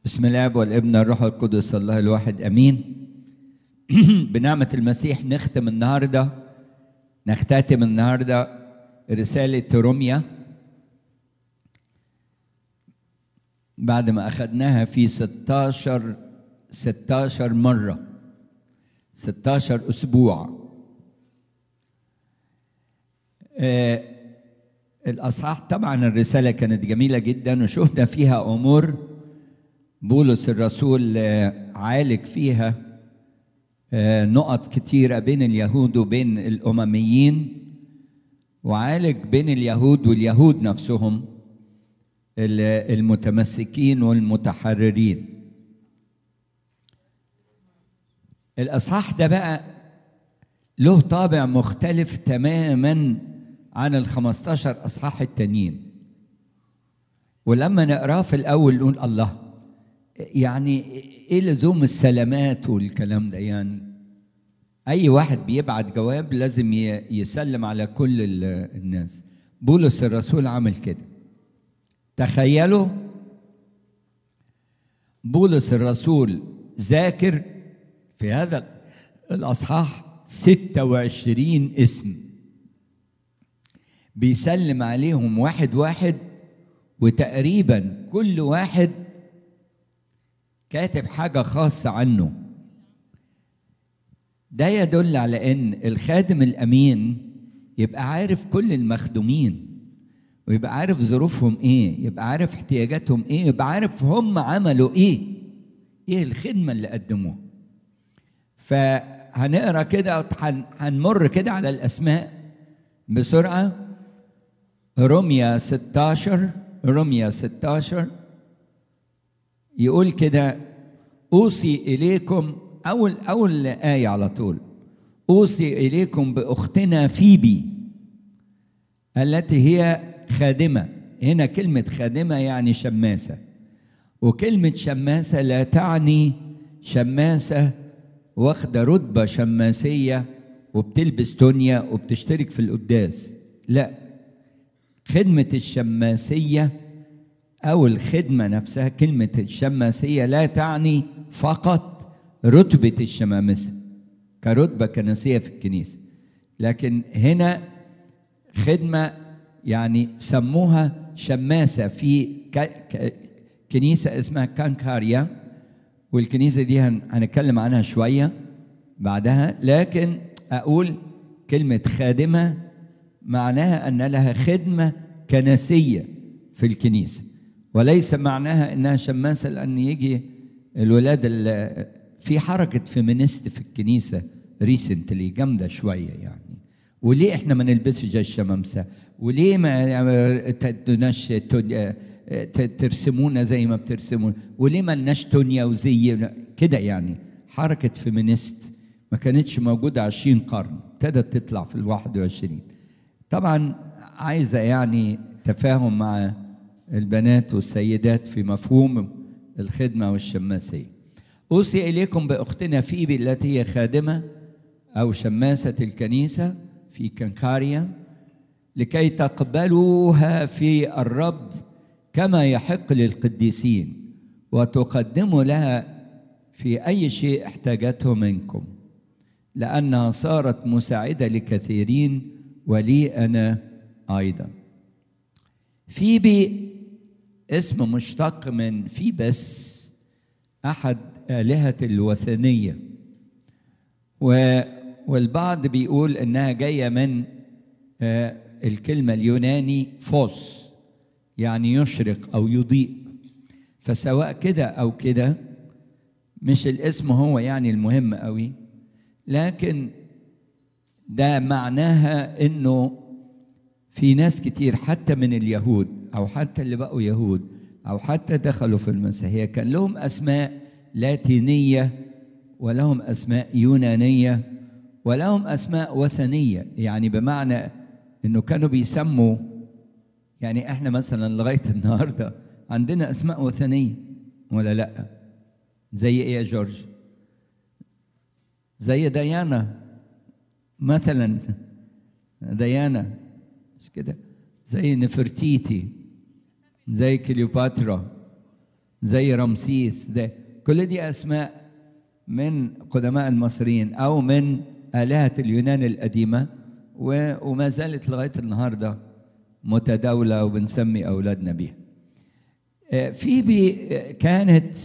بسم الله والابن الروح القدس الله الواحد امين. بنعمة المسيح نختتم النهارده رسالة روميا بعد ما اخذناها في 16 مرة 16 اسبوع. الاصحاح طبعا الرسالة كانت جميلة جدا وشفنا فيها امور بولس الرسول عالج فيها نقط كتيرة بين اليهود وبين الأمميين، وعالج بين اليهود واليهود نفسهم المتمسكين والمتحررين. الأصحاح ده بقى له طابع مختلف تماما عن 15 أصحاح التانيين، ولما نقراه في الأول نقول الله، يعني ايه لزوم السلامات والكلام ده؟ يعني اي واحد بيبعت جواب لازم يسلم على كل الناس. بولس الرسول عمل كده. تخيلوا بولس الرسول ذاكر في هذا الاصحاح 26 اسم، بيسلم عليهم واحد واحد، وتقريبا كل واحد كاتب حاجة خاصة عنه. ده يدل على ان الخادم الامين يبقى عارف كل المخدومين، ويبقى عارف ظروفهم ايه، يبقى عارف احتياجاتهم ايه، يبقى عارف هم عملوا ايه الخدمة اللي قدموها. فهنقرا كده، هنمر كده على الاسماء بسرعة. روميا 16 يقول كده: أوصي إليكم، أول آية على طول، أوصي إليكم بأختنا فيبي التي هي خادمة. هنا كلمة خادمة يعني شماسة، وكلمة شماسة لا تعني شماسة واخدة رتبة شماسية وبتلبس تونيا وبتشترك في القداس، لا. خدمة الشماسية أو الخدمة نفسها، كلمة الشماسية لا تعني فقط رتبة الشمامسة كرتبة كنسية في الكنيسة، لكن هنا خدمة يعني سموها شماسة في كنيسة اسمها كانكاريا، والكنيسة دي هنتكلم عنها شوية بعدها. لكن أقول كلمة خادمة معناها أن لها خدمة كنسية في الكنيسة، وليس معناها انها شماسه. لان يجي الولاد في حركه فيمينست في الكنيسه ريسنتلي جامده شويه، يعني وليه احنا ما نلبسش زي الشمامسه؟ وليه ما تدوناش ترسمونا زي ما بترسمون؟ وليه ما لناش تونيا وزي كده؟ يعني حركه فيمينست ما كانتش موجوده 20 قرن، ابتدت تطلع في 21. طبعا عايزه يعني تفاهم مع البنات والسيدات في مفهوم الخدمة والشماسية. أوصي إليكم بأختنا فيبي التي هي خادمة أو شماسة الكنيسة في كنكاريا، لكي تقبلوها في الرب كما يحق للقديسين، وتقدموا لها في أي شيء احتاجته منكم، لأنها صارت مساعدة لكثيرين ولي أنا أيضا. فيبي اسم مشتق من فيبس، أحد آلهة الوثنية، والبعض بيقول إنها جاية من الكلمة اليوناني فوس، يعني يشرق أو يضيء. فسواء كده أو كده، مش الاسم هو يعني المهم قوي، لكن ده معناها إنه في ناس كتير حتى من اليهود أو حتى اللي بقوا يهود أو حتى دخلوا في المسيحية كان لهم أسماء لاتينية، ولهم أسماء يونانية، ولهم أسماء وثنية، يعني بمعنى إنه كانوا بيسموا، يعني إحنا مثلا لغاية النهاردة عندنا أسماء وثنية ولا لأ؟ زي إيه يا جورج؟ زي ديانا مثلا، ديانا مش كده؟ زي نفرتيتي، زي كليوباترا، زي رمسيس، ده كل دي أسماء من قدماء المصريين أو من آلهة اليونان القديمة، وما زالت لغاية النهاردة متداولة وبنسمي أولادنا بيها. فيبي كانت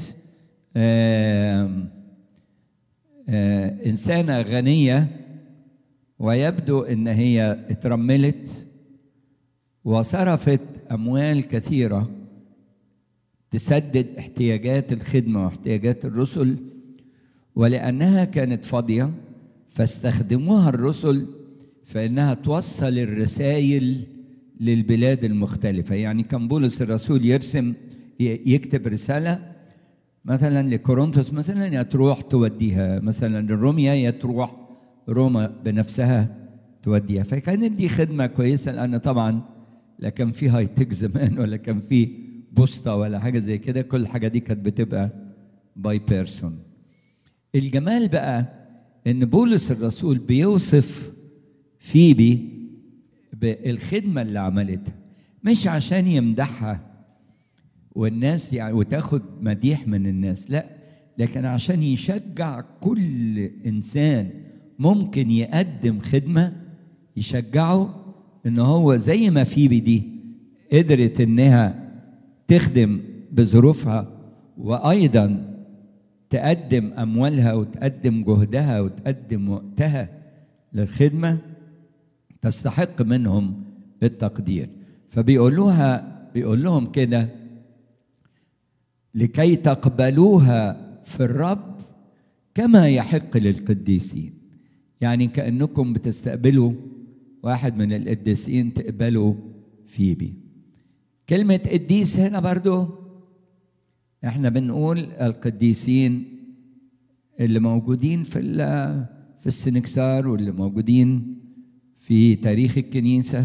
إنسانة غنية، ويبدو إن هي اترملت وصرفت أموال كثيرة تسدد احتياجات الخدمة واحتياجات الرسل، ولأنها كانت فاضية فاستخدموها الرسل فإنها توصل الرسائل للبلاد المختلفة. يعني كان بولس الرسول يكتب رسالة مثلا لكورنثوس مثلا، يا تروح توديها مثلا لروميا، يا تروح روما بنفسها توديها. فكانت دي خدمة كويسة، لأن طبعا لا كان في هاي تك زمان ولا كان في بوسطة ولا حاجة زي كده، كل حاجة دي كانت بتبقى باي بيرسون. الجمال بقى إن بولس الرسول بيوصف فيبي بالخدمة اللي عملتها، مش عشان يمدحها والناس يعني وتاخد مديح من الناس، لا، لكن عشان يشجع كل إنسان ممكن يقدم خدمة، يشجعه إن هو زي ما فيبي دي قدرت إنها تخدم بظروفها وأيضا تقدم أموالها وتقدم جهدها وتقدم وقتها للخدمة، تستحق منهم التقدير. فبيقول لهم كده: لكي تقبلوها في الرب كما يحق للقديسين. يعني كأنكم بتستقبلوا واحد من القديسين تقبلوا فيبي. كلمة قديس هنا برضو احنا بنقول القديسين اللي موجودين في السنكسار واللي موجودين في تاريخ الكنيسة،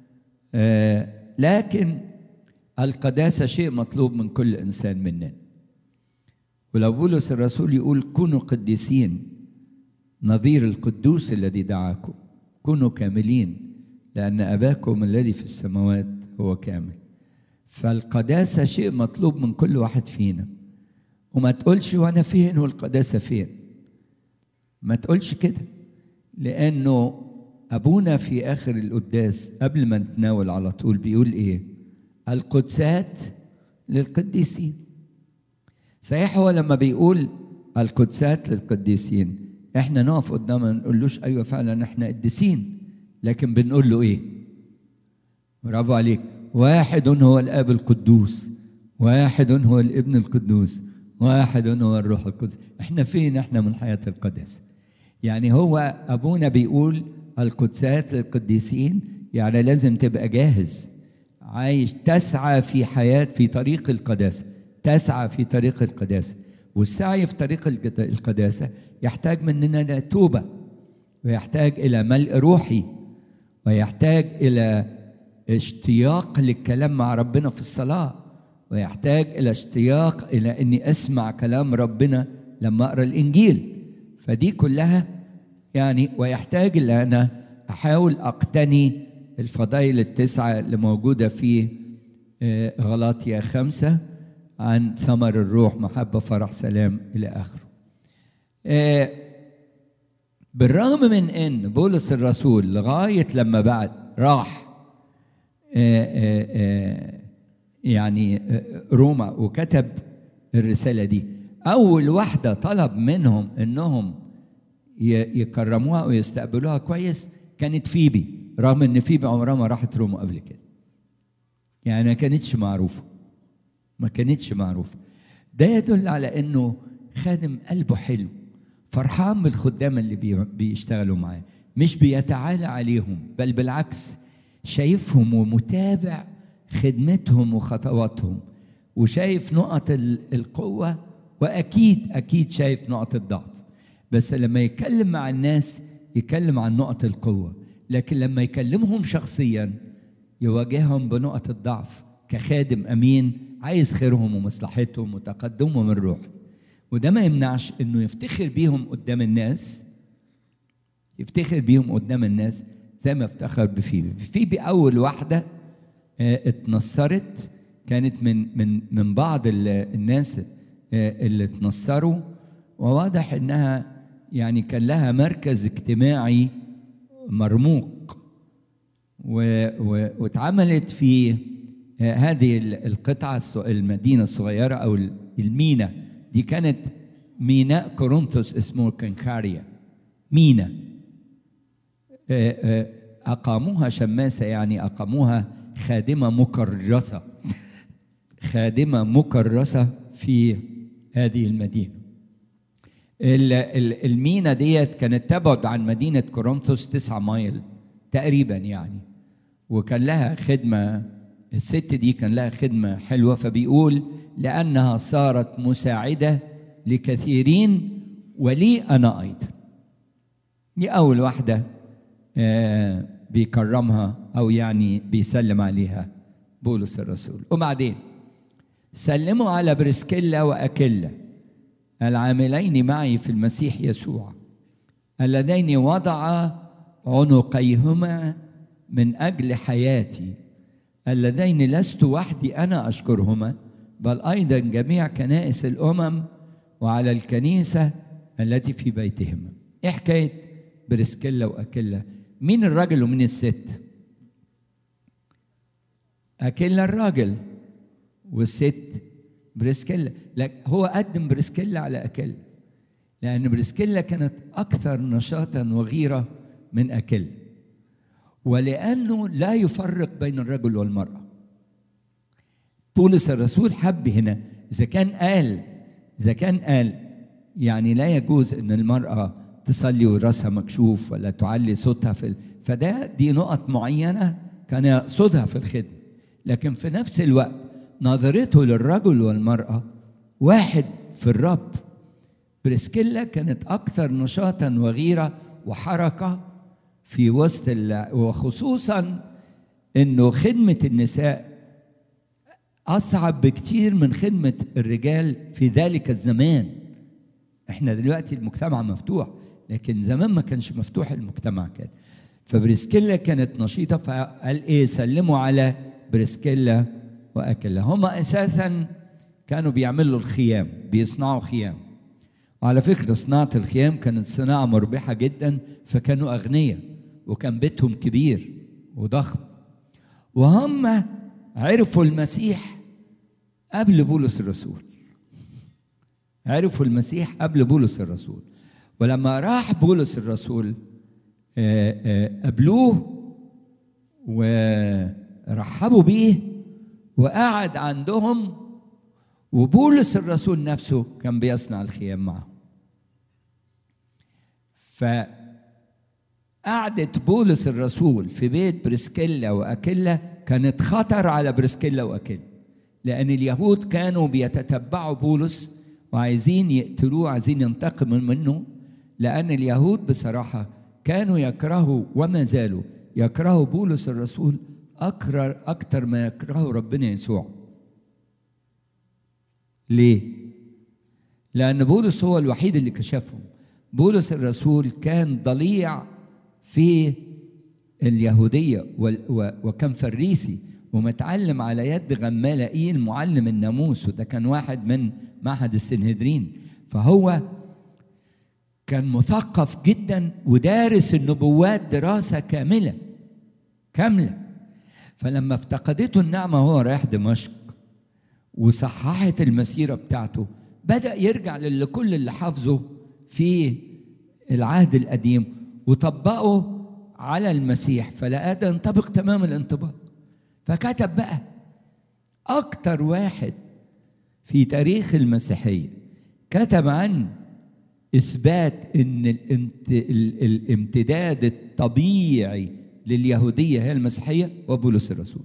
لكن القداسة شيء مطلوب من كل إنسان مننا. ولو بولس الرسول يقول كونوا قديسين نظير القدوس الذي دعاكم، كونوا كاملين لأن أباكم الذي في السماوات هو كامل. فالقداسة شيء مطلوب من كل واحد فينا، وما تقولش وأنا فين والقداسة فين، ما تقولش كده، لأنه أبونا في آخر القداس قبل ما نتناول على طول بيقول إيه؟ القدسات للقديسين. صحيح هو لما بيقول القدسات للقديسين احنا نقف قدامه ما نقولوش ايوه فعلا احنا قديسين، لكن بنقول له ايه؟ برافو عليك، واحد هو الاب القدوس، واحد هو الابن القدوس، واحد هو الروح القدس. احنا فين احنا من حياة القداسة؟ يعني هو ابونا بيقول القدسات للقديسين، يعني لازم تبقى جاهز عايش تسعى في طريق القداسة، تسعى في طريق القداسة. والسعي في طريق القداسة يحتاج مننا توبة، ويحتاج إلى ملء روحي، ويحتاج إلى اشتياق للكلام مع ربنا في الصلاة، ويحتاج إلى اشتياق إلى أني أسمع كلام ربنا لما أقرأ الإنجيل. فدي كلها يعني، ويحتاج إلى أنا أحاول أقتني الفضائل التسعة اللي موجودة في غلاطيا 5 عن ثمر الروح: محبة، فرح، سلام، إلى آخره. بالرغم من أن بولس الرسول لغاية لما بعد راح يعني روما وكتب الرسالة دي، أول واحدة طلب منهم أنهم يكرموها ويستقبلوها كويس كانت فيبي، رغم أن فيبي عمرها ما راحت روما قبل كده، يعني ما كانتش معروفة. ده يدل على أنه خادم قلبه حلو، فرحان بالخدام اللي بيشتغلوا معاه، مش بيتعالى عليهم، بل بالعكس شايفهم ومتابع خدمتهم وخطواتهم، وشايف نقط القوة، وأكيد شايف نقط الضعف. بس لما يتكلم مع الناس يتكلم عن نقط القوة، لكن لما يكلمهم شخصيا يواجههم بنقط الضعف كخادم أمين عايز خيرهم ومصلحتهم وتقدمهم الروح. وده ما يمنعش انه يفتخر بيهم قدام الناس، زي ما افتخر بفيبي. فيبي اول واحدة اتنصرت كانت من بعض الناس اللي اتنصروا، وواضح انها يعني كان لها مركز اجتماعي مرموق، واتعملت في هذه القطعة المدينة الصغيرة أو المينا دي. كانت ميناء كورنثوس اسمه كنكاريا مينا. أقاموها شماسة، يعني أقاموها خادمة مكرسة، خادمة مكرسة في هذه المدينة. المينا ديت كانت تبعد عن مدينة كورنثوس 9 مايل تقريبا يعني، وكان لها خدمة. الست دي كان لها خدمة حلوة، فبيقول لأنها صارت مساعدة لكثيرين ولي أنا أيضا. دي أول واحدة بيكرمها أو يعني بيسلم عليها بولس الرسول. وبعدين سلموا على بريسكيلا وأكيلا العاملين معي في المسيح يسوع، اللذين وضع عنقيهما من أجل حياتي، اللذين لست وحدي أنا أشكرهما، بل أيضا جميع كنائس الأمم وعلى الكنيسة التي في بيتهما. إيه حكاية بريسكيلا وأكيلا؟ مين الراجل ومين الست؟ أكيلا الراجل والست بريسكيلا. هو قدم بريسكيلا على أكيلا لأن بريسكيلا كانت أكثر نشاطا وغيرة من أكيلا، ولأنه لا يفرق بين الرجل والمرأة. بولس الرسول حب هنا إذا كان قال يعني لا يجوز أن المرأة تصلي وراسها مكشوف ولا تعلي صوتها دي نقط معينة كان يقصدها في الخدمة، لكن في نفس الوقت نظرته للرجل والمرأة واحد في الرب. بريسكيلا كانت أكثر نشاطا وغيرة وحركة في وسط وخصوصا إنه خدمة النساء أصعب بكتير من خدمة الرجال في ذلك الزمان. إحنا دلوقتي المجتمع مفتوح، لكن زمان ما كانش مفتوح المجتمع كده. فبريسكيلا كانت نشيطة، فقال إيه؟ سلموا على بريسكيلا وأكيلا. هما أساسا كانوا بيعملوا الخيام، بيصنعوا خيام. وعلى فكرة صناعة الخيام كانت صناعة مربحة جدا، فكانوا أغنياء وكان بيتهم كبير وضخم. وهم عرفوا المسيح قبل بولس الرسول، عرفوا المسيح قبل بولس الرسول. ولما راح بولس الرسول قابلوه ورحبوا بيه وقعد عندهم، وبولس الرسول نفسه كان بيصنع الخيام معه. فقعدة بولس الرسول في بيت بريسكيلا وأكيلا كانت خطر على بريسكيلا وأكيلا، لأن اليهود كانوا بيتتبعوا بولس وعايزين يقتلوه، عايزين ينتقموا منه، لأن اليهود بصراحة كانوا يكرهوا وما زالوا يكرهوا بولس الرسول أكتر ما يكرهوا ربنا يسوع. ليه؟ لأن بولس هو الوحيد اللي كشفهم. بولس الرسول كان ضليع في اليهودية وكان فريسي ومتعلم على يد غمالائيل معلم الناموس، وده كان واحد من معهد السنهدرين. فهو كان مثقف جدا ودارس النبوات دراسة كاملة. فلما افتقدته النعمة وهو رايح دمشق وصححت المسيرة بتاعته، بدأ يرجع لكل اللي حافظه في العهد القديم وطبقه على المسيح، فلقاه ده انطبق تمام الانطباق. فكتب بقى أكتر واحد في تاريخ المسيحية كتب عن إثبات إن الامتداد الطبيعي لليهودية هي المسيحية وبولس الرسول.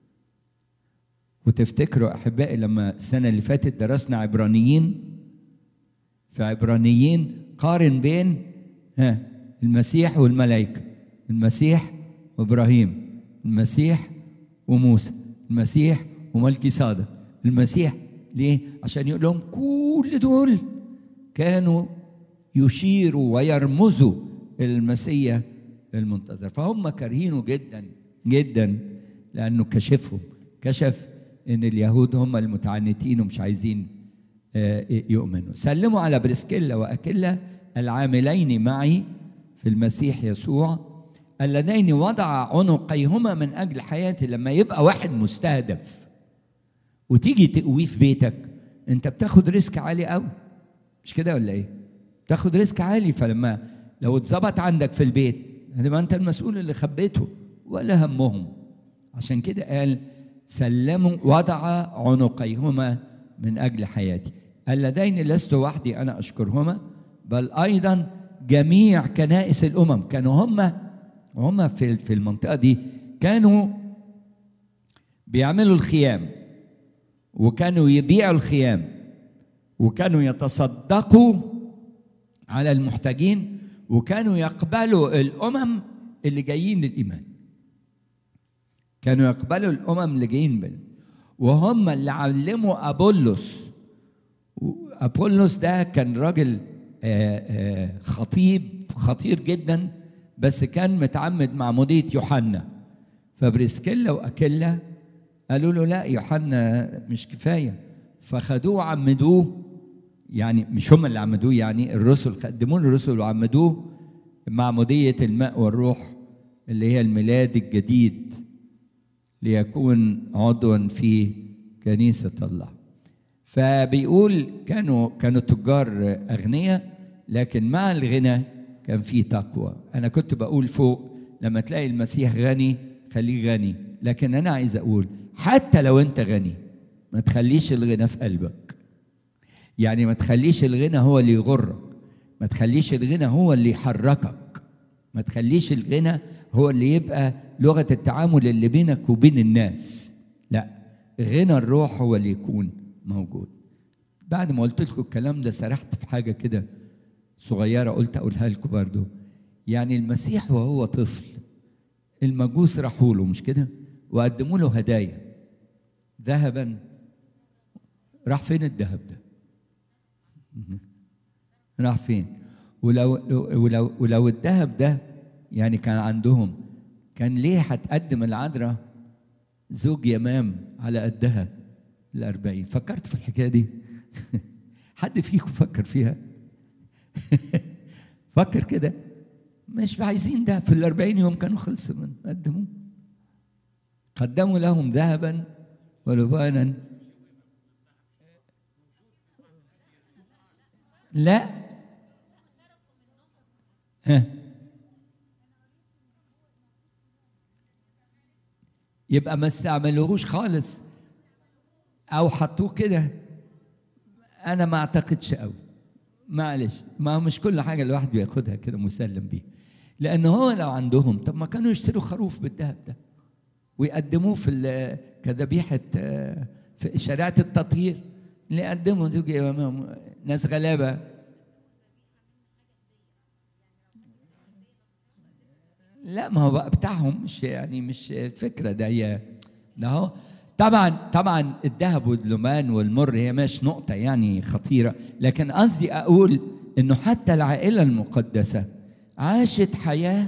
وتفتكروا أحبائي لما السنة اللي فاتت درسنا عبرانيين، في عبرانيين قارن بين المسيح والملائكة، المسيح وإبراهيم، المسيح وموسى، المسيح وملكي صادق، المسيح. ليه؟ عشان يقول لهم كل دول كانوا يشيروا ويرمزوا المسيح المنتظر. فهم كارهينه جدا جدا لأنه كشف ان اليهود هم المتعنتين ومش عايزين يؤمنوا. سلموا على بريسكيلا وأكيلا العاملين معي في المسيح يسوع، اللذين وضع عنقيهما من أجل حياتي. لما يبقى واحد مستهدف وتيجي تقويه في بيتك، انت بتاخد ريسك عالي قوي، مش كده ولا ايه؟ بتاخد ريسك عالي. فلما لو اتظبط عندك في البيت هتبقى انت المسؤول اللي خبيته، ولا همهم. عشان كده قال سلموا وضع عنقيهما من أجل حياتي، اللذين لست وحدي أنا أشكرهما بل أيضا جميع كنائس الأمم. كانوا هم في المنطقة دي كانوا بيعملوا الخيام، وكانوا يبيعوا الخيام، وكانوا يتصدقوا على المحتاجين، وكانوا يقبلوا الأمم اللي جايين للإيمان. كانوا يقبلوا الأمم اللي جايين وهم اللي علموا أبولس. أبولس ده كان راجل خطيب خطير جدا، بس كان متعمد معمودية يوحنا. فبريسكيلا وأكيلا قالوا له لا، يوحنا مش كفاية، فخدوه عمدوه. يعني مش هم اللي عمدوه، يعني الرسل قدموا له الرسل وعمدوه معمودية الماء والروح، اللي هي الميلاد الجديد، ليكون عضوا في كنيسة الله. فبيقول كانوا تجار أغنياء، لكن مع الغنى كان في تقوى. أنا كنت بقول فوق لما تلاقي المسيح غني خليه غني، لكن أنا عايز أقول حتى لو أنت غني ما تخليش الغنى في قلبك. يعني ما تخليش الغنى هو اللي يغرك، ما تخليش الغنى هو اللي يحركك، ما تخليش الغنى هو اللي يبقى لغة التعامل اللي بينك وبين الناس. لا، غنى الروح هو اللي يكون موجود. بعد ما قلت لكم الكلام ده سرحت في حاجة كده صغيرة قلت أقولها لكم برضو. يعني المسيح وهو طفل المجوس راحوا له، مش كده؟ وقدموا له هدايا ذهبا. راح فين الذهب ده؟ راح فين؟ ولو الذهب ده يعني كان عندهم، كان ليه هتقدم العذراء زوج يمام على قدها 40؟ فكرت في الحكاية دي؟ حد فيكم فكر فيها؟ فكر كده. مش عايزين ده في 40 يوم كانوا خلصوا من قدموا لهم ذهبا ولبانا. لا يبقى ما استعملوهوش خالص او حطوه كده. انا ما اعتقدش قوي، معلش، ما مش كل حاجه الواحد بياخدها كده مسلم بيها. لان هو لو عندهم، طب ما كانوا يشتروا خروف بالذهب ده ويقدموه في كذبيحه في شريعه التطهير، اللي يقدموا ناس غلابه. لا، ما هو بقى بتاعهم، مش يعني مش الفكره ده. هي ده هو طبعا الذهب واللمان والمر هي مش نقطه يعني خطيره، لكن قصدي اقول انه حتى العائله المقدسه عاشت حياه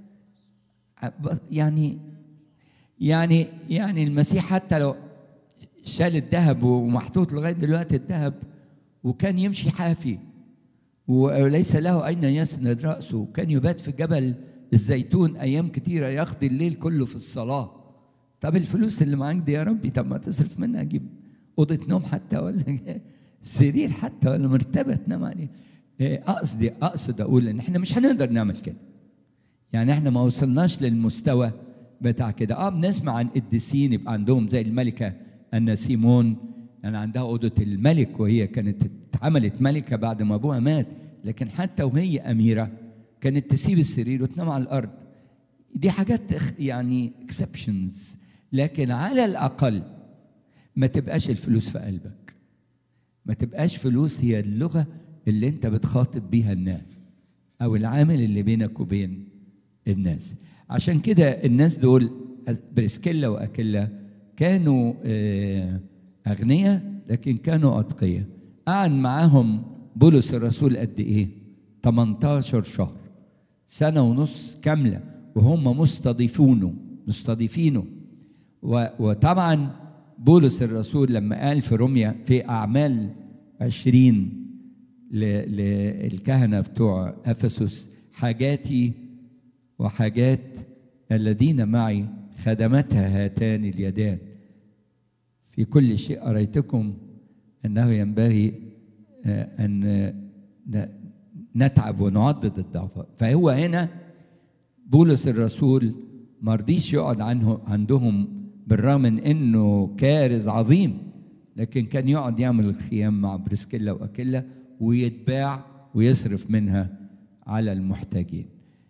يعني المسيح حتى لو شال الذهب ومحطوط لغايه دلوقتي الذهب، وكان يمشي حافي وليس له اين يسند راسه، وكان يبات في جبل الزيتون ايام كتيره، يقضي الليل كله في الصلاه. طب الفلوس اللي معاك دي يا ربي، طب ما تصرف منها، اجيب اوضه نوم حتى، ولا سرير حتى، ولا مرتبه تنام عليه. اقصد اقول ان احنا مش هنقدر نعمل كده. يعني احنا ما وصلناش للمستوى بتاع كده. بنسمع عن قديسين يبقى عندهم زي الملكه أن سيمون، يعني عندها اوضه الملك، وهي كانت اتعملت ملكه بعد ما ابوها مات، لكن حتى وهي اميره كانت تسيب السرير وتنام على الارض. دي حاجات يعني اكسبشنز، لكن على الاقل ما تبقاش الفلوس في قلبك، ما تبقاش فلوس هي اللغه اللي انت بتخاطب بيها الناس او العامل اللي بينك وبين الناس. عشان كده الناس دول بريسكيلا واكيلا كانوا اغنياء لكن كانوا اتقياء. قعد معاهم بولس الرسول قد ايه؟ 18 شهر، سنه ونص كامله، وهم مستضيفينه. وطبعا بولس الرسول لما قال في روميا في أعمال 20 للكهنة بتوع أفسس: حاجاتي وحاجات الذين معي خدمتها هاتان اليدان، في كل شيء أريتكم أنه ينبغي أن نتعب ونعضد الضعفاء. فهو هنا بولس الرسول ما رضيش يقعد عندهم بالرغم من انه كارز عظيم، لكن كان يقعد يعمل الخيام مع بريسكيلا واكيلا ويتباع ويصرف منها على المحتاجين.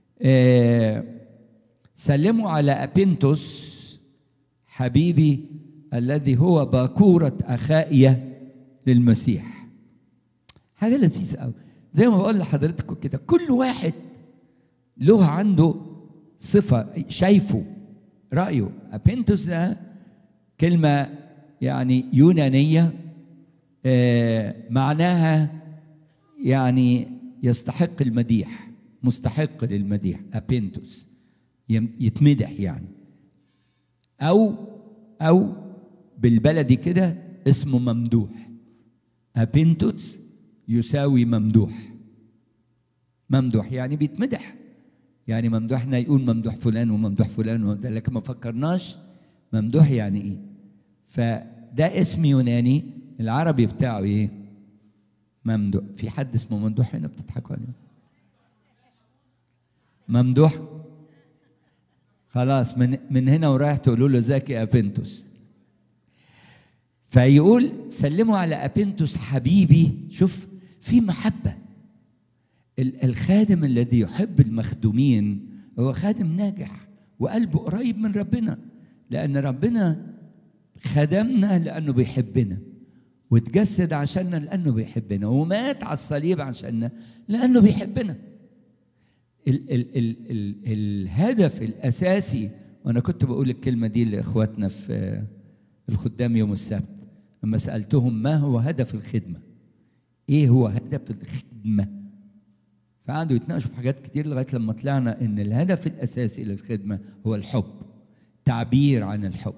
سلموا على أبينتوس حبيبي الذي هو باكورة أخائية للمسيح. حاجة لذيذة قوي. زي ما بقول لحضرتكم كده، كل واحد له عنده صفة شايفه رأيه. أبينتوس ده كلمة يعني يونانية معناها يعني يستحق المديح، مستحق للمديح. أبينتوس يتمدح يعني، أو بالبلدي كده اسمه ممدوح. أبينتوس يساوي ممدوح. ممدوح يعني بيتمدح، يعني ممدوحنا يقول ممدوح فلان وممدوح فلان، لكن ما فكرناش ممدوح يعني ايه. فده اسم يوناني، العربي بتاعه ايه؟ ممدوح. في حد اسمه ممدوح هنا بتضحكوا عليه؟ ممدوح خلاص، من هنا ورايح تقولوا له ازيك يا أبينتوس. فيقول سلموا على أبينتوس حبيبي. شوف في محبة. الخادم الذي يحب المخدومين هو خادم ناجح وقلبه قريب من ربنا، لأن ربنا خدمنا لأنه بيحبنا، وتجسد عشاننا لأنه بيحبنا، ومات على الصليب عشاننا لأنه بيحبنا. الهدف الأساسي، وأنا كنت بقول الكلمة دي لإخواتنا في الخدام يوم السبت لما سألتهم ما هو هدف الخدمة، إيه هو هدف الخدمة، فقعدوا يتناقشوا في حاجات كتير لغاية لما طلعنا إن الهدف الأساسي للخدمة هو الحب، تعبير عن الحب.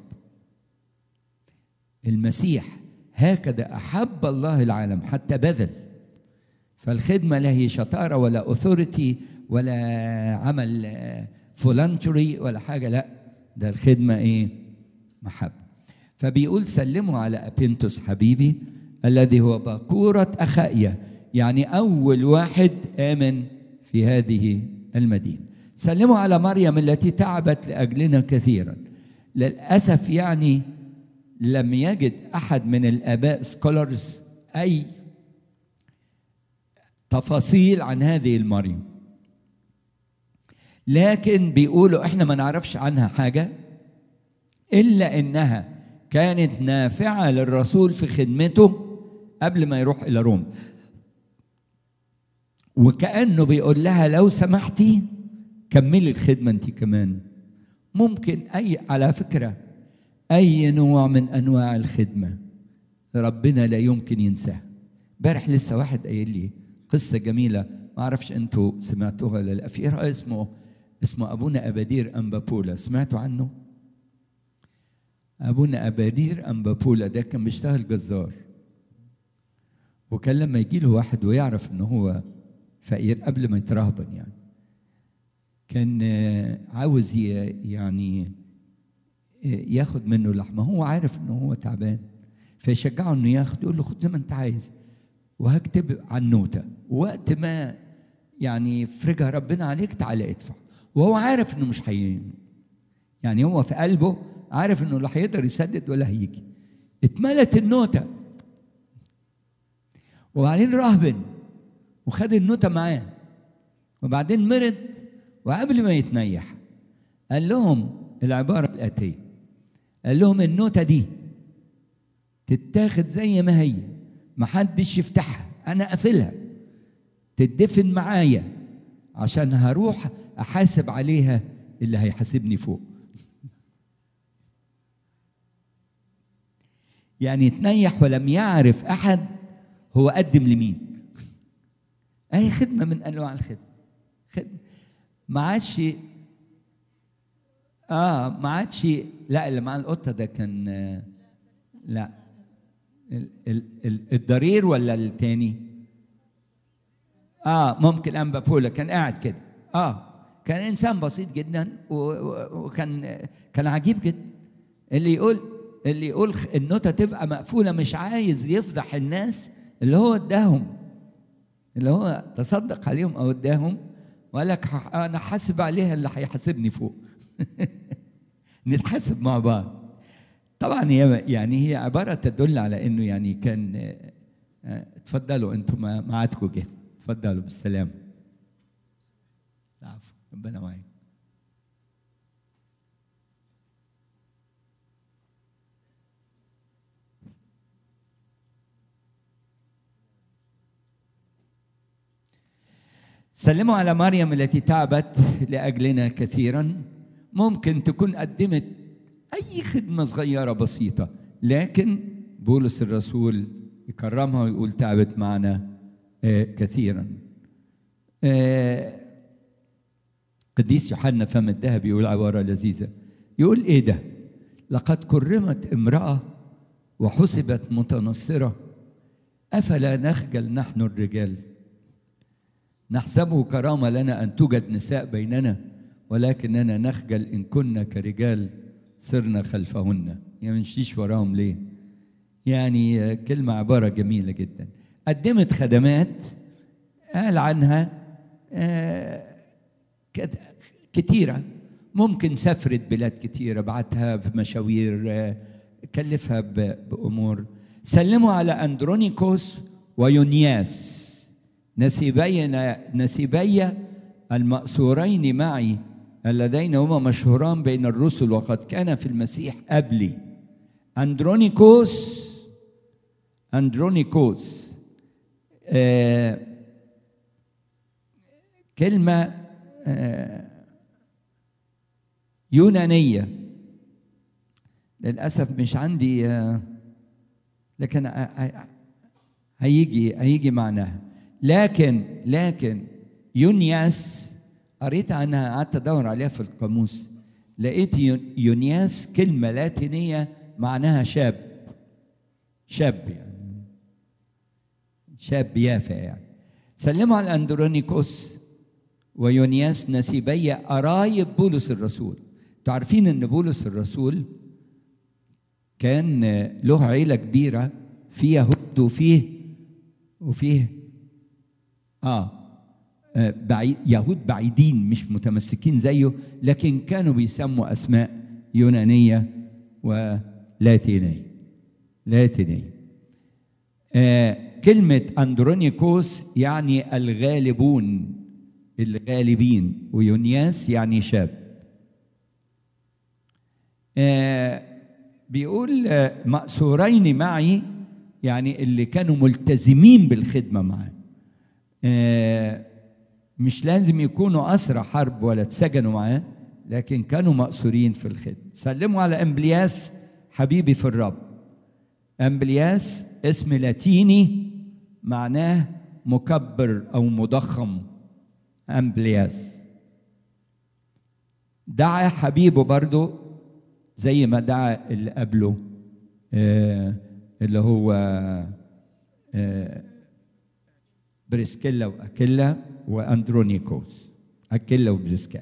المسيح هكذا أحب الله العالم حتى بذل. فالخدمة لا هي شطارة ولا أوثوريتي ولا عمل فولنتري ولا حاجة، لا، ده الخدمة إيه؟ محبة. فبيقول سلموا على أبينتوس حبيبي الذي هو باكورة أخائية، يعني أول واحد آمن في هذه المدينة. سلموا على مريم التي تعبت لأجلنا كثيرا. للأسف يعني لم يجد أحد من الآباء سكولرز أي تفاصيل عن هذه المريم، لكن بيقولوا إحنا ما نعرفش عنها حاجة إلا إنها كانت نافعة للرسول في خدمته قبل ما يروح إلى روما، وكأنه بيقول لها لو سمحتي كملي الخدمة أنت كمان. ممكن على فكرة أي نوع من أنواع الخدمة ربنا لا يمكن ينساه. امبارح لسه واحد قايل لي قصة جميلة، ما أعرفش أنتوا سمعتوها ولا لا. في رأي اسمه أبونا أبادير أمبابولا، سمعتوا عنه؟ أبونا أبادير أمبابولا ده كان بيشتغل جزار، وكان لما يجي له واحد ويعرف إنه هو فقير قبل ما يترهبن يعني، كان عاوز يعني ياخد منه لحمة، هو عارف إنه هو تعبان، فيشجعه إنه ياخد، يقول له خد زي ما أنت عايز وهكتب عن نوتة، وقت ما يعني فرجها ربنا عليك تعالى ادفع. وهو عارف إنه مش يعني هو في قلبه عارف إنه لا هيقدر يسدد ولا هيجي. اتملت النوتة، وبعدين راهبن وخد النوتة معاه، وبعدين مرض، وقبل ما يتنيح قال لهم العبارة الآتية، قال لهم النوتة دي تتاخد زي ما هي، محدش يفتحها، أنا قافلها، تدفن معايا عشان هروح أحاسب عليها اللي هيحاسبني فوق. يعني تنيح ولم يعرف أحد هو قدم لمين. أي خدمة من أنواع الخدمة. ما عادش لا، اللي مع القطة ده كان لا، الضرير ولا التاني؟ ممكن أنبا بولا كان قاعد كده. كان إنسان بسيط جدا، كان عجيب جدا. اللي يقول النوتة تبقى مقفولة مش عايز يفضح الناس اللي هو اداهم، اللي هو تصدق عليهم او اداهم، وقال لك انا حاسب عليها اللي هيحاسبني فوق. نتحاسب مع بعض. طبعا هي عبارة تدل على انه يعني كان اتفضلوا انتم معادكم جه، اتفضلوا بالسلامة. العفو، ربنا معاك. سلموا على مريم التي تعبت لأجلنا كثيرا. ممكن تكون قدمت أي خدمة صغيرة بسيطة، لكن بولس الرسول يكرمها ويقول تعبت معنا كثيرا. قديس يوحنا فم الذهب يقول عبارة لذيذة، يقول إيه ده؟ لقد كرمت امرأة وحسبت متنصرة، أفلا نخجل نحن الرجال؟ نحسبه كرامة لنا أن توجد نساء بيننا، ولكننا نخجل إن كنا كرجال صرنا خلفهن. يعني منشيش وراهم ليه؟ يعني كلمة عبارة جميلة جدا. قدمت خدمات قال عنها كتيرة، ممكن سافرت بلاد كتيرة، بعتها في مشاوير، كلفها بأمور. سلموا على أندرونيكوس ويونياس نسيبي المأسورين معي، اللذين هما مشهوران بين الرسل وقد كان في المسيح قبلي. أندرونيكوس كلمة يونانية، للأسف مش عندي، لكن هيجي معناها. لكن يونياس قريت عنها، قعدت ادور عليها في القاموس، لقيت يونياس كلمة لاتينية معناها شاب يعني شاب يافع يعني. سلموا على أندرونيكوس ويونياس نسيبي قرايب بولس الرسول. تعرفين ان بولس الرسول كان له عيلة كبيرة، في يهود وفيه يهود بعيدين مش متمسكين زيه، لكن كانوا بيسموا أسماء يونانية ولاتينية. كلمة أندرونيكوس يعني الغالبين، ويونياس يعني شاب. بيقول مأسورين معي، يعني اللي كانوا ملتزمين بالخدمة معاه. مش لازم يكونوا أسرى حرب ولا اتسجنوا معاه، لكن كانوا مأسورين في الخدمة. سلموا على أمبلياس حبيبي في الرب. أمبلياس اسم لاتيني معناه مكبر أو مضخم. أمبلياس دعا حبيبه برضو زي ما دعا اللي قبله، اللي هو بريسكيلا وأكيلا وأندرونيكوس. أكيلا وبريسكيلا.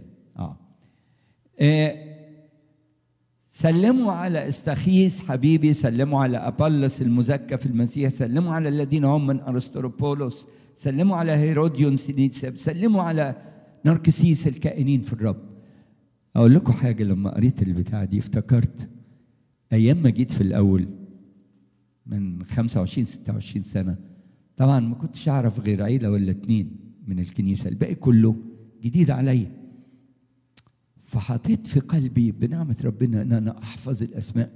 سلموا على استخيس حبيبي، سلموا على أبولس المزكى في المسيح، سلموا على الذين هم من أرسطوروبولوس، سلموا على هيروديون سينيتسب، سلموا على نركسيس الكائنين في الرب. أقول لكم حاجة، لما قريت البتاعة دي افتكرت أيام ما جيت في الأول من 25-26 سنة. طبعا ما كنتش أعرف غير عيلة ولا 2 من الكنيسة، الباقي كله جديد عليا. فحطيت في قلبي بنعمة ربنا أن أنا أحفظ الأسماء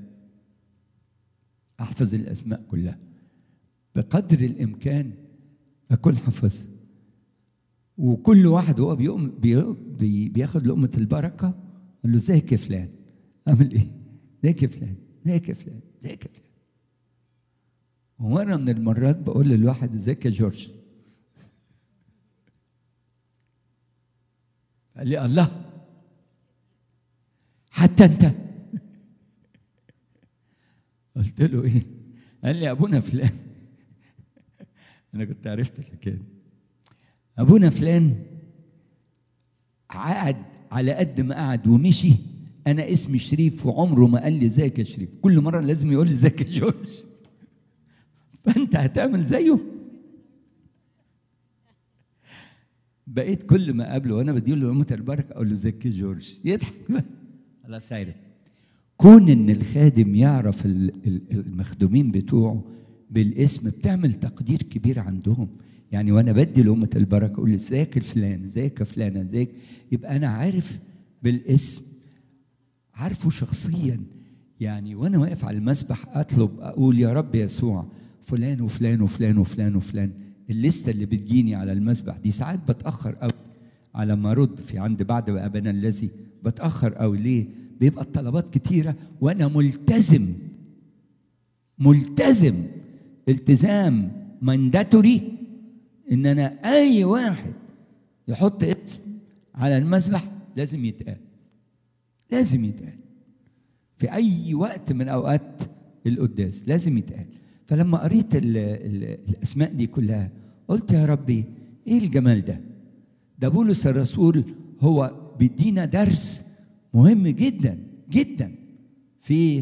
كلها بقدر الإمكان، أكون حفظ. وكل واحد هو بياخد لقمة البركة قال له ازيك يا فلان، أعمل إيه؟ ازيك يا فلان، ازيك يا فلان، ازيك يا فلان. ومرة من المرات بقول للواحد ازيك يا جورج، قال لي الله حتى انت؟ قلت له ايه؟ قال لي ابونا فلان. انا كنت عرفت الحكايه دي. ابونا فلان قعد على قد ما قعد ومشي، انا اسمي شريف وعمره ما قال لي ازيك يا شريف، كل مره لازم يقول لي ازيك يا جورج. فانت هتعمل زيه؟ بقيت كل ما اقابله وانا بديله يوم البركه اقول له ازيك يا جورج، يضحك بقى. خلاص عارف. كون ان الخادم يعرف المخدومين بتوعه بالاسم بتعمل تقدير كبير عندهم. يعني وانا بدي لأمة البركه اقول له ازيك يا فلان، ازيك يا فلانه، ازيك، يبقى انا عارف بالاسم، عارفه شخصيا. يعني وانا واقف على المسبح اطلب اقول يا رب يسوع فلان وفلان وفلان وفلان وفلان. الليسته اللي بتجيني على المسبح دي ساعات بتاخر قوي على ما ارد في عند بعد ابانا الذي، بتاخر قوي. ليه؟ بيبقى الطلبات كتيره وانا ملتزم التزام مانداتوري ان انا اي واحد يحط اسم على المسبح لازم يتقال، لازم يتقال في اي وقت من اوقات القداس، لازم يتقال. فلما قريت الاسماء دي كلها قلت يا ربي ايه الجمال ده؟ ده بولس الرسول هو بيدينا درس مهم جدا جدا في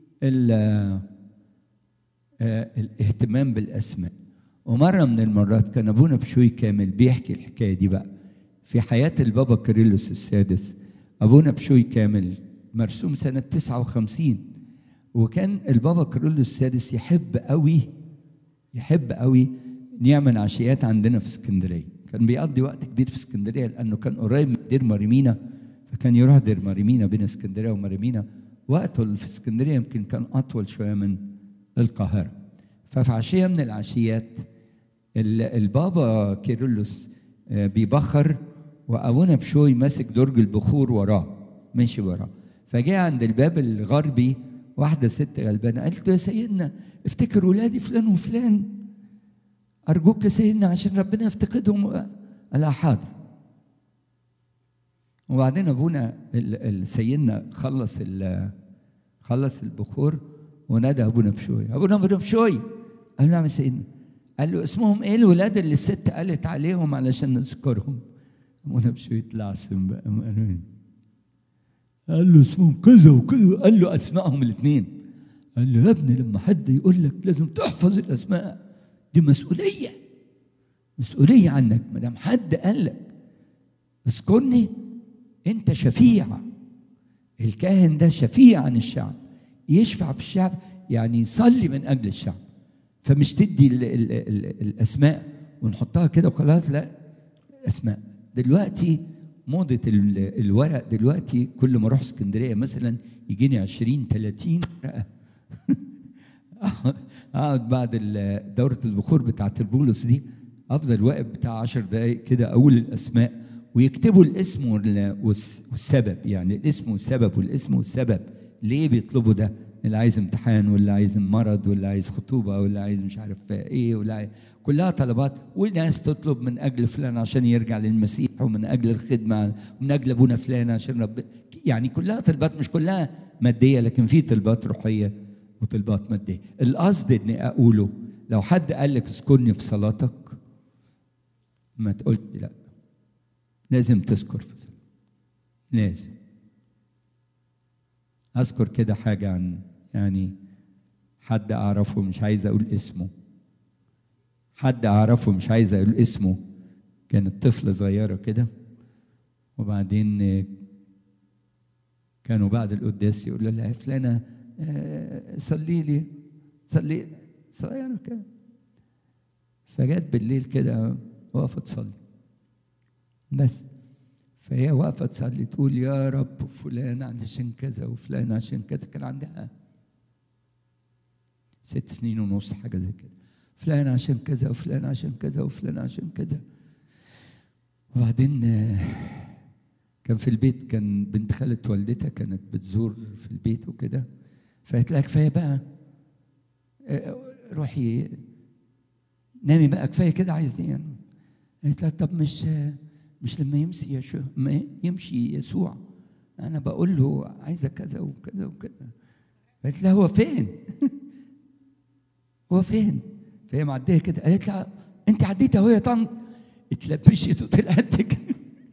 الاهتمام بالاسماء. ومره من المرات كان ابونا بشوي كامل بيحكي الحكايه دي بقى في حياه البابا كيرلس السادس. ابونا بشوي كامل مرسوم سنه 59، وكان البابا كيرلس السادس يحب قوي نعمل عشيات عندنا في اسكندريه. كان بيقضي وقت كبير في اسكندريه لانه كان قريب من دير ماريمينا، فكان يروح دير ماريمينا بين اسكندريه وماريمينا. وقته في اسكندريه يمكن كان اطول شويه من القاهره. ففي عشيه من العشيات البابا كيرلس بيبخر وابونا بشوي ماسك درج البخور وراه، ماشي وراه. فجاء عند الباب الغربي واحده ست غلبانه قالت له يا سيدنا افتكر ولادي فلان وفلان، ارجوك يا سيدنا عشان ربنا يفتقدهم. قال حاضر. وبعدين ابونا سيدنا خلص البخور ونادى ابونا بشوي، ابونا بشوي. قال له نعم يا سيدنا. قال له اسمهم ايه الولاد اللي الست قالت عليهم علشان نذكرهم؟ ابونا بشوي اتلعثم بقى. قال له اسمهم كذا وكذا. قال له اسمائهم الاثنين. قال له يا ابني لما حد يقول لك لازم تحفظ الاسماء، دي مسؤوليه عنك. ما دام حد قال لك اذكرني، انت شفيع. الكاهن ده شفيع عن الشعب، يشفع في الشعب، يعني يصلي من اجل الشعب. فمش تدي الاسماء ونحطها كده وخلاص، لا. اسماء دلوقتي موضه الورق. دلوقتي كل ما اروح اسكندريه مثلا يجيني 20 30 ورقه. اقعد بعد دوره البخور بتاعه البولس دي افضل واقف بتاع 10 دقائق كده اقول الاسماء، ويكتبوا الاسم والسبب. يعني الاسم والسبب والاسم والسبب ليه بيطلبوا ده. اللي عايز امتحان، واللي عايز مرض، واللي عايز خطوبه، واللي عايز مش عارف ايه، واللي كلها طلبات. والناس تطلب من اجل فلان عشان يرجع للمسيح، ومن اجل الخدمه، ومن اجل ابونا فلان عشان رب. يعني كلها طلبات، مش كلها ماديه، لكن في طلبات روحيه وطلبات ماديه. القصد اني اقوله لو حد قال لك اذكرني في صلاتك، ما تقولش لا، لازم تذكر في صلاتك. لازم اذكر كده حاجه عن يعني حد اعرفه، مش عايز اقول اسمه، حد اعرفه مش عايز اقول اسمه. كانت طفله صغيره كده، وبعدين كانوا بعد القداس يقولوا لها فلانه صلي لي، صلي صغيره كده. فجت بالليل كده وقفت تصلي بس. فهي واقفه تصلي تقول يا رب فلان عشان كذا وفلان عشان كذا. كان عندها 6 سنين ونص حاجه زي كده. فلان عشان كذا وفلان عشان كذا وفلان عشان كذا. وبعدين كان في البيت، كان بنت خالة والدتها كانت بتزور في البيت وكده. فقالت لها كفايه بقى، روحي نامي بقى، كفايه كده، عايز ايه يعني؟ قالت لها طب مش لما يمشي يسوع انا بقول له عايزه كذا وكذا وكذا. قالت لها هو فين؟ هو فين؟ فهي معديه كده، قالت لها انت عديتي اهو يا طنط. اتلبشت وطلعت تجري.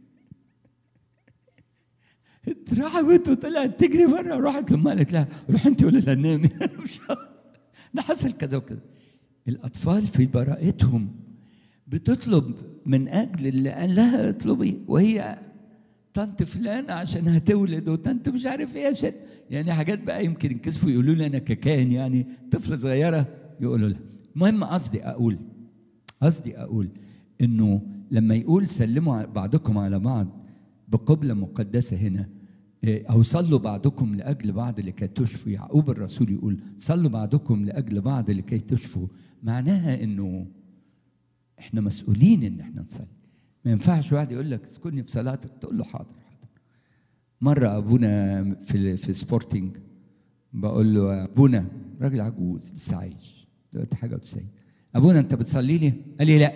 اترعبت وطلعت تجري بره، راحت لامها قالت لها روح انت قولي لها نامي. ده حصل كذا وكذا. الاطفال في براءتهم بتطلب من اجل اللي قال لها اطلبي، وهي طنط فلان عشان هتولد، وطنط مش عارف ايه عشان يعني حاجات بقى يمكن ينكسفوا يقولوا لي انا ككاهن يعني طفله صغيره يقولوا لها. المهم قصدي اقول انه لما يقول سلموا بعضكم على بعض بقبلة مقدسة هنا، أو صلوا بعضكم لأجل بعض لكي تشفوا. يعقوب الرسول يقول صلوا بعضكم لأجل بعض لكي تشفوا. معناها إنه إحنا مسؤولين إن إحنا نصلي. ما ينفعش واحد يقول لك اذكرني في صلاتك تقول له حاضر حاضر. مرة أبونا في سبورتنج بقول له أبونا، راجل عجوز لسه عايش دلوقتي حاجة 90، أبونا أنت بتصلي لي؟ قال لي لا.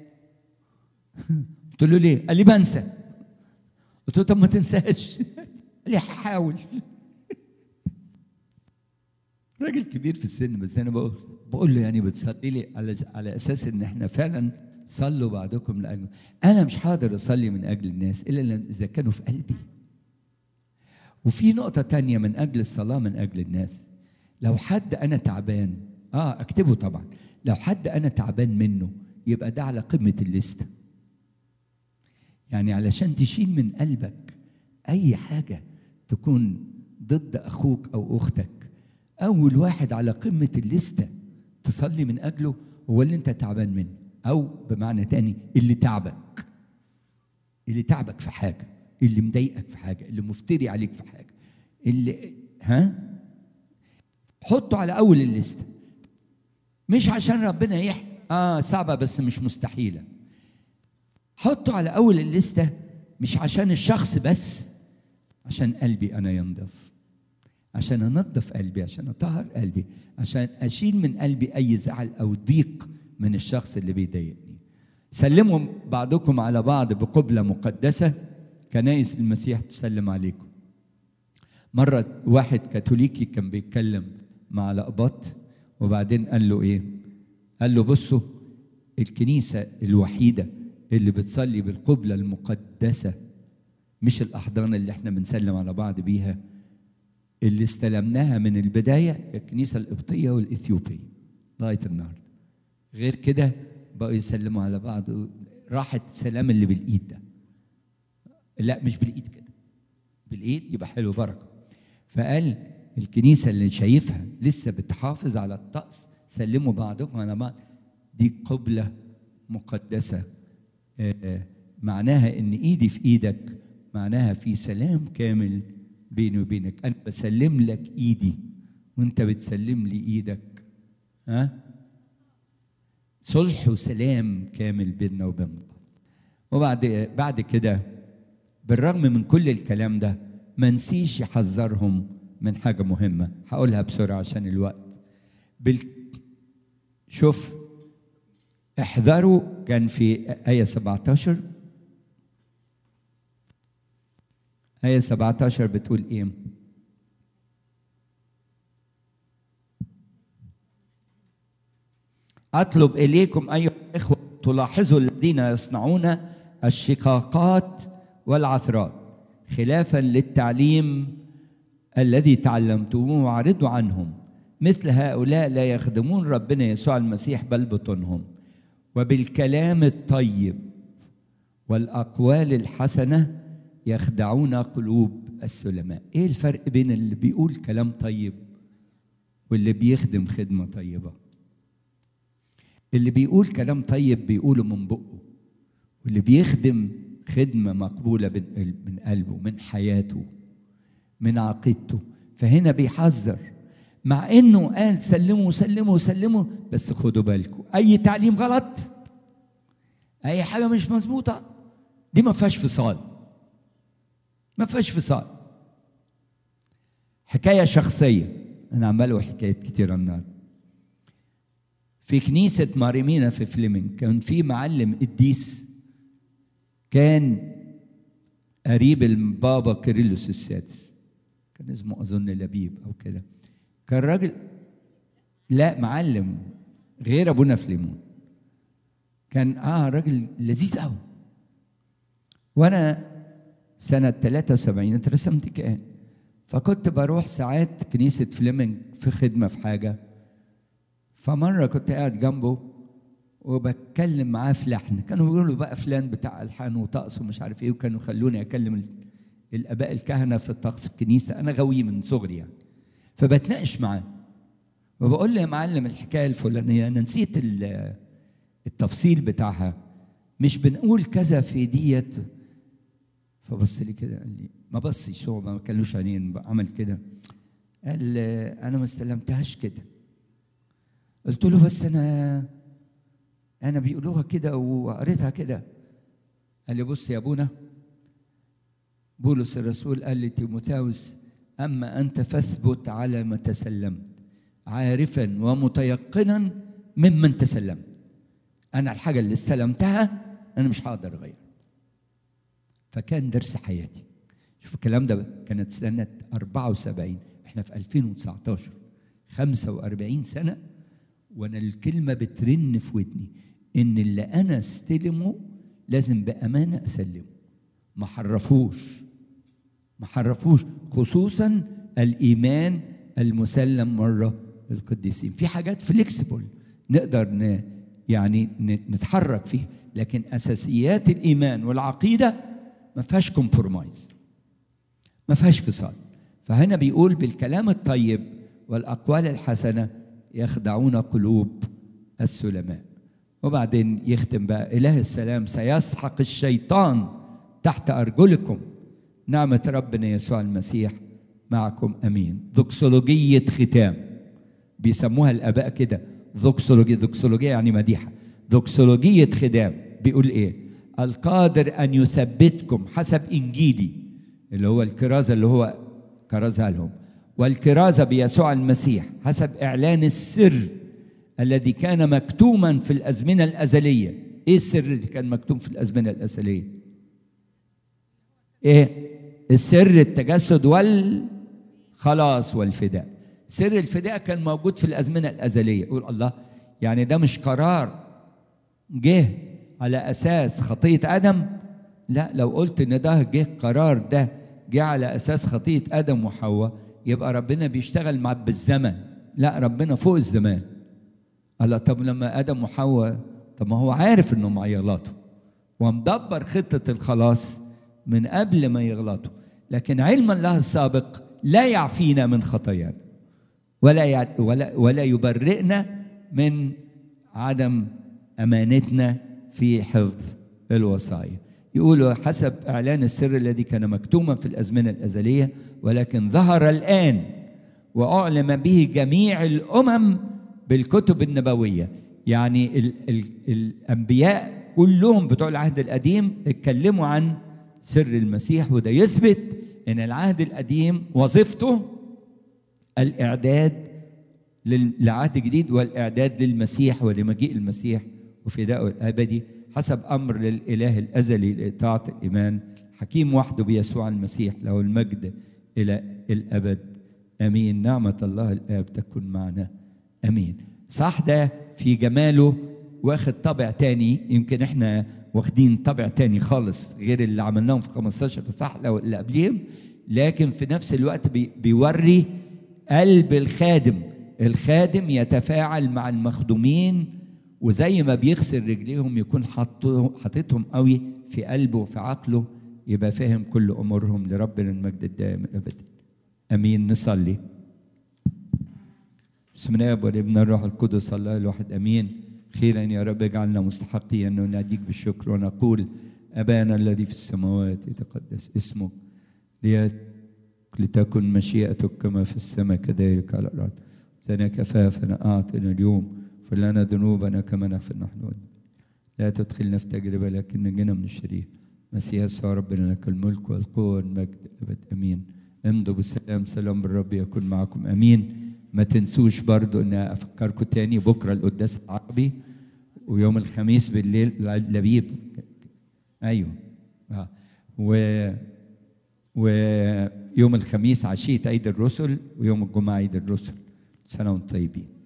قلت له ليه؟ قال لي بنسى. قلت له طب ما تنساش. قال لي هحاول. راجل كبير في السن، بس انا بقول له يعني بتصلي لي على اساس ان احنا فعلا صلوا بعضكم لاجل. انا مش هقدر اصلي من اجل الناس الا اذا كانوا في قلبي. وفي نقطة تانية من اجل الصلاة من اجل الناس، لو حد انا تعبان اكتبه طبعا، لو حد انا تعبان منه يبقى ده على قمة الليستة. يعني علشان تشيل من قلبك أي حاجة تكون ضد أخوك أو أختك، أول واحد على قمة الليستة تصلي من أجله هو اللي أنت تعبان منه، أو بمعنى تاني اللي تعبك في حاجة، اللي مضايقك في حاجة، اللي مفتري عليك في حاجة، اللي حطه على أول الليستة. مش عشان ربنا صعبة بس مش مستحيلة. حطه على أول الليستة مش عشان الشخص بس، عشان قلبي أنا ينضف، عشان أنظف قلبي، عشان أطهر قلبي، عشان أشيل من قلبي أي زعل أو ضيق من الشخص اللي بيضايقني. سلموا بعضكم على بعض بقبلة مقدسة كنائس المسيح تسلم عليكم. مرة واحد كاثوليكي كان بيتكلم مع الأقباط وبعدين قال له إيه؟ قال له بصوا، الكنيسة الوحيدة اللي بتصلي بالقبلة المقدسة مش الأحضان اللي احنا بنسلم على بعض بيها، اللي استلمناها من البداية الكنيسة القبطية والإثيوبية لغاية النهاردة. غير كده بقوا يسلموا على بعض راحة سلام اللي بالإيد ده. لا مش بالإيد كده، بالإيد يبقى حلو بركة. فقال الكنيسة اللي شايفها لسه بتحافظ على الطقس سلموا بعضكم على بعض، دي قبلة مقدسة. معناها ان ايدي في ايدك، معناها في سلام كامل بيني وبينك. انا بسلم لك ايدي وانت بتسلم لي ايدك، صلح وسلام كامل بيننا وبين بعض. بعد كده بالرغم من كل الكلام ده ما نسيش يحذرهم من حاجة مهمة هقولها بسرعة عشان الوقت. شوف احذروا، كان في آية 17، آية 17 بتقول إيه؟ أطلب إليكم أيها الإخوة تلاحظوا الذين يصنعون الشقاقات والعثرات خلافا للتعليم الذي تعلمتموه واعرضوا عنهم. مثل هؤلاء لا يخدمون ربنا يسوع المسيح بل بطونهم، وبالكلام الطيب والأقوال الحسنة يخدعون قلوب السلماء. إيه الفرق بين اللي بيقول كلام طيب واللي بيخدم خدمة طيبة؟ اللي بيقول كلام طيب بيقوله من بقه، واللي بيخدم خدمة مقبولة من قلبه، من حياته، من عقيدته. فهنا بيحذر، مع انه قال سلموا سلموا سلموا، بس خدوا بالكم اي تعليم غلط، اي حاجه مش مظبوطه، دي ما فيهاش فصال، ما فيهاش فصال. حكايه شخصيه، انا عمال حكايات كتير النهارده. في كنيسه ماريمينا في فليمنج كان في معلم قديس كان قريب البابا كيرلس السادس، كان اسمه اظن لبيب او كده. كان راجل، لا معلم غير ابونا فليمون، كان راجل لذيذ قوي. وانا سنه 73 اترسمت كاهن، فكنت بروح ساعات كنيسه فليمنج في خدمه في حاجه. فمره كنت قاعد جنبه وبتكلم معاه في لحن، كانوا بيقولوا بقى فلان بتاع الحان وطقس ومش عارف ايه، وكانوا يخلوني اكلم الاباء الكهنه في طقس الكنيسه، انا غاوي من صغري يعني. فبتناقش معاه وبقول له يا معلم الحكايه الفلانيه انا نسيت التفصيل بتاعها، مش بنقول كذا في ديت؟ فبص لي كده قال لي، ما بصش هو، ما كانلوش عينين، عمل كده قال انا ما استلمتهاش كده. قلت له بس انا بيقولوها كده وقريتها كده. قال لي بص يا ابونا، بولس الرسول قال لتيموثاوس اما انت فاثبت على ما تسلمت عارفا ومتيقنا ممن تسلمت. انا الحاجه اللي استلمتها انا مش هقدر اغيرها. فكان درس حياتي. شوف الكلام ده كانت سنه 74، احنا في 2019، 45 سنه وانا الكلمه بترن في ودني ان اللي انا استلمه لازم بامانه اسلمه، ما حرفوش، خصوصا الايمان المسلم مره للقديسين. في حاجات فليكسبل نقدر يعني نتحرك فيها، لكن اساسيات الايمان والعقيده ما فيهاش كومبرومايز، ما فيهاش فصال. فهنا بيقول بالكلام الطيب والاقوال الحسنه يخدعون قلوب السلماء. وبعدين يختم بقى، اله السلام سيسحق الشيطان تحت ارجلكم، نعمه ربنا يسوع المسيح معكم امين. دوكسولوجيه ختام بيسموها الاباء كده، دوكسولوجيه يعني مديحه. دوكسولوجيه ختام بيقول ايه؟ القادر ان يثبتكم حسب انجيلي، اللي هو الكرازه اللي هو كرزها لهم، والكرازه بيسوع المسيح حسب اعلان السر الذي كان مكتوما في الازمنه الازليه. ايه السر اللي كان مكتوم في الازمنه الازليه؟ ايه السر؟ التجسد والخلاص والفداء. سر الفداء كان موجود في الازمنه الازليه. يقول الله، يعني ده مش قرار جه على اساس خطيه ادم؟ لا، لو قلت ان ده جه قرار ده جه على اساس خطيه ادم وحواء يبقى ربنا بيشتغل مع بالزمن. لا، ربنا فوق الزمان. الله، طب لما ادم وحواء، طب ما هو عارف انهم هيغلطوا ومدبر خطه الخلاص من قبل ما يغلطوا، لكن علم الله السابق لا يعفينا من خطايانا ولا يبرئنا من عدم امانتنا في حفظ الوصايا. يقولوا حسب اعلان السر الذي كان مكتوما في الازمنه الازليه، ولكن ظهر الان واعلم به جميع الامم بالكتب النبويه. يعني الانبياء كلهم بتوع العهد القديم اتكلموا عن سر المسيح، وده يثبت ان العهد القديم وظيفته الاعداد لعهد جديد والاعداد للمسيح ولمجيء المسيح وفدائه الابدي حسب امر للاله الازلي لاطاعه الايمان حكيم وحده بيسوع المسيح، له المجد الى الابد امين. نعمه الله الاب تكون معنا امين. صح، ده في جماله واخد طابع تاني، يمكن احنا واخدين طابع تاني خالص غير اللي عملناهم في 15 صح لو اللي قبليهم، لكن في نفس الوقت بيوري قلب الخادم يتفاعل مع المخدومين، وزي ما بيغسل رجليهم يكون حاططهم قوي في قلبه وفي عقله، يبقى فاهم كل امورهم. لربنا المجد الدائم ابدا امين. نصلي. بسم الله والابن الروح القدس الله الواحد امين. خيرا يا رب اجعلنا مستحقين ان نناديك بالشكر ونقول ابانا الذي في السماوات يتقدس اسمك، لتكن مشيئتك كما في السماء كذلك على الارض. لنا كفافنا اعطنا اليوم، فلنا ذنوبنا كما نغفر نحن. لا تدخلنا في تجربه لكن نجنا من الشرير. مسيح يسوع ربنا لك الملك والقوه والمجد الابد امين. امضوا بالسلام، سلام بالرب يكون معكم امين. ما تنسوش برضو ان افكركم تاني بكره القداس العربي، ويوم الخميس بالليل لبيب. ايوه ويوم الخميس عشيه عيد الرسل، ويوم الجمعه عيد الرسل. سنة وانتم طيبين.